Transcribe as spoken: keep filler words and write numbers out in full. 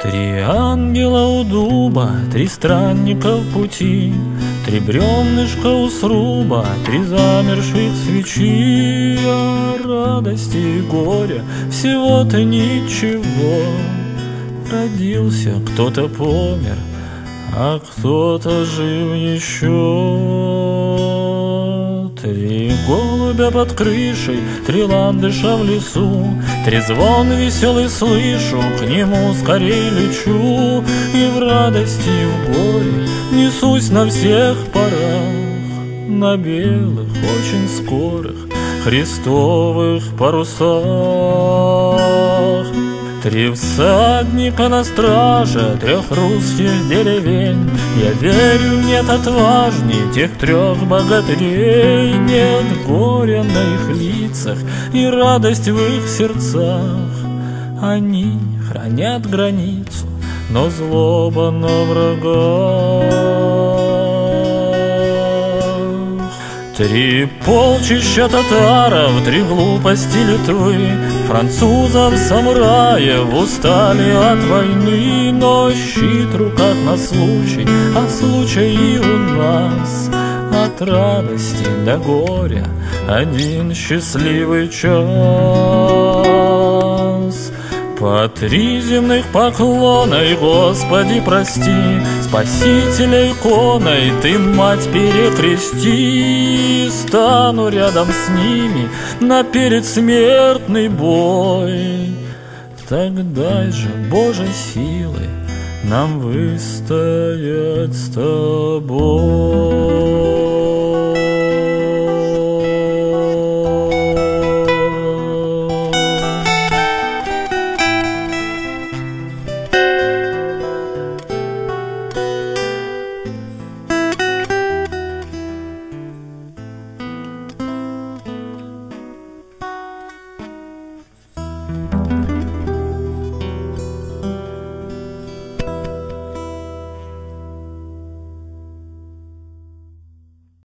Три ангела у дуба, три странника в пути, три бревнышка у сруба, три замерших свечи. А радости и горя всего-то ничего. Родился, кто-то помер, а кто-то жив еще. Три голубя под крышей, три ландыша в лесу, три звон веселый слышу, к нему скорей лечу. И в радости, и в горе несусь на всех парах, на белых, очень скорых христовых парусах. Три всадника на страже трех русских деревень. Я верю, нет отважней тех трех богатырей. Нет горя на их лицах и радость в их сердцах. Они хранят границу, но злоба на врагах. Три полчища татаров, три глупости Литвы, французов, самураев устали от войны. Но щит в руках на случай, а случай и у нас. От радости до горя один счастливый час. По три земных поклона, и, Господи, прости, Спасителя иконой ты, мать, перекрести. Стану рядом с ними на передсмертный бой. Так дай же, Боже, силы нам выстоять с тобой.